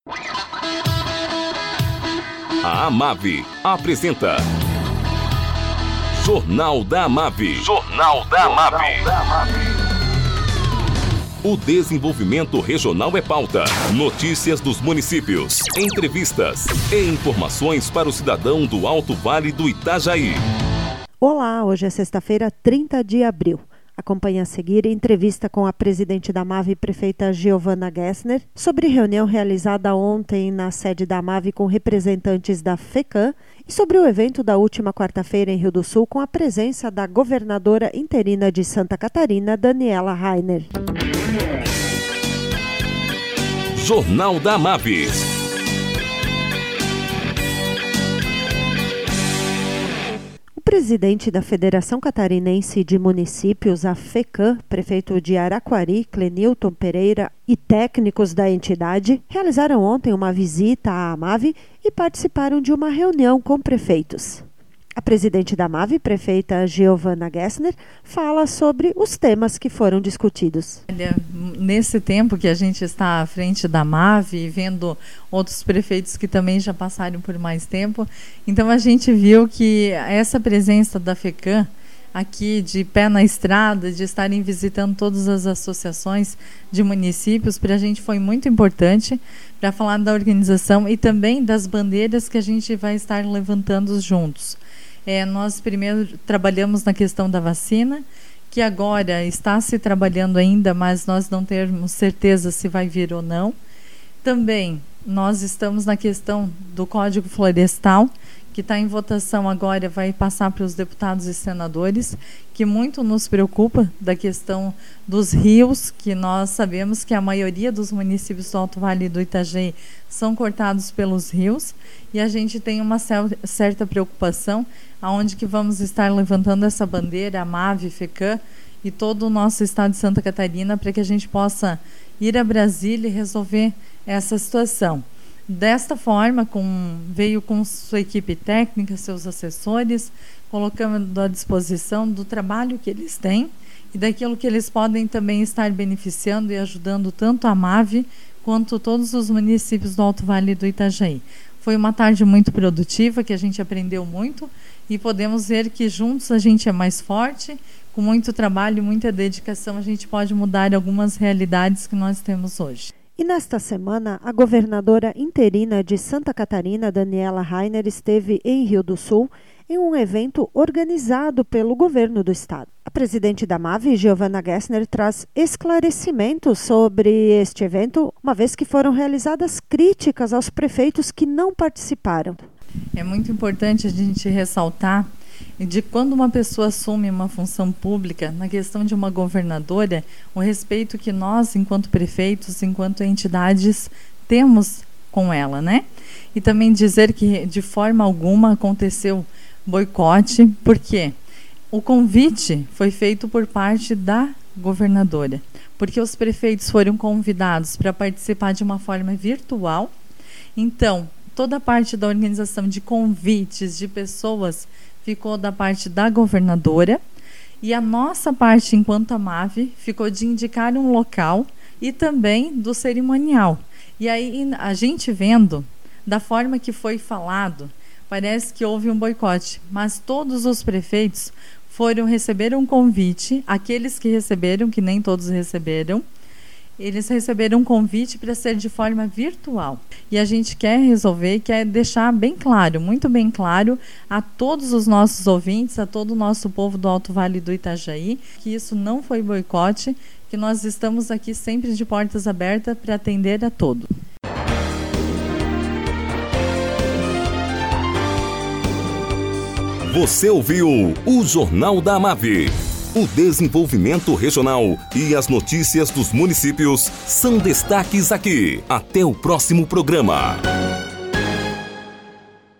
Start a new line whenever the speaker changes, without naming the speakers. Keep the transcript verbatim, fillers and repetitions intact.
A Amave apresenta Jornal da Amave. Jornal da Amave. O desenvolvimento regional é pauta. Notícias dos municípios, entrevistas e informações para o cidadão do Alto Vale do Itajaí.
Olá, hoje é sexta-feira, trinta de abril. Acompanhe a seguir a entrevista com a presidente da Amave, prefeita Giovana Gessner, sobre reunião realizada ontem na sede da Amave com representantes da FECAM e sobre o evento da última quarta-feira em Rio do Sul com a presença da governadora interina de Santa Catarina, Daniela Rainer.
Jornal da Amave.
O presidente da Federação Catarinense de Municípios, a FECAM, prefeito de Araquari, Clenilton Pereira, e técnicos da entidade, realizaram ontem uma visita à Amave e participaram de uma reunião com prefeitos. A presidente da Amave, prefeita Giovana Gessner, fala sobre os temas que foram discutidos.
Olha, nesse tempo que a gente está à frente da Amave e vendo outros prefeitos que também já passaram por mais tempo, então a gente viu que essa presença da FECAM aqui de pé na estrada, de estarem visitando todas as associações de municípios, para a gente foi muito importante para falar da organização e também das bandeiras que a gente vai estar levantando juntos. É, nós primeiro trabalhamos na questão da vacina, que agora está se trabalhando ainda, mas nós não temos certeza se vai vir ou não. Também nós estamos na questão do Código Florestal, que está em votação agora, vai passar para os deputados e senadores, que muito nos preocupa da questão dos rios, que nós sabemos que a maioria dos municípios do Alto Vale do Itajaí são cortados pelos rios, e a gente tem uma certa preocupação aonde que vamos estar levantando essa bandeira, Amave, FECAM e todo o nosso estado de Santa Catarina, para que a gente possa ir a Brasília e resolver essa situação. Desta forma, com, veio com sua equipe técnica, seus assessores, colocando à disposição do trabalho que eles têm e daquilo que eles podem também estar beneficiando e ajudando tanto a Amave quanto todos os municípios do Alto Vale do Itajaí. Foi uma tarde muito produtiva, que a gente aprendeu muito e podemos ver que juntos a gente é mais forte, com muito trabalho e muita dedicação a gente pode mudar algumas realidades que nós temos hoje.
E nesta semana, a governadora interina de Santa Catarina, Daniela Rainer, esteve em Rio do Sul em um evento organizado pelo governo do estado. A presidente da Amave, Giovana Gessner, traz esclarecimentos sobre este evento, uma vez que foram realizadas críticas aos prefeitos que não participaram.
É muito importante a gente ressaltar de quando uma pessoa assume uma função pública, na questão de uma governadora, o respeito que nós, enquanto prefeitos, enquanto entidades, temos com ela, né? E também dizer que de forma alguma aconteceu boicote, porque o convite foi feito por parte da governadora, porque os prefeitos foram convidados para participar de uma forma virtual. Então, toda a parte da organização de convites de pessoas ficou da parte da governadora, e a nossa parte, enquanto Amave, ficou de indicar um local e também do cerimonial. E aí, a gente vendo, da forma que foi falado, parece que houve um boicote, mas todos os prefeitos foram receber um convite, aqueles que receberam, que nem todos receberam, eles receberam um convite para ser de forma virtual. E a gente quer resolver, quer deixar bem claro, muito bem claro, a todos os nossos ouvintes, a todo o nosso povo do Alto Vale do Itajaí, que isso não foi boicote, que nós estamos aqui sempre de portas abertas para atender a todos.
Você ouviu o Jornal da Amave. O desenvolvimento regional e as notícias dos municípios são destaques aqui. Até o próximo programa.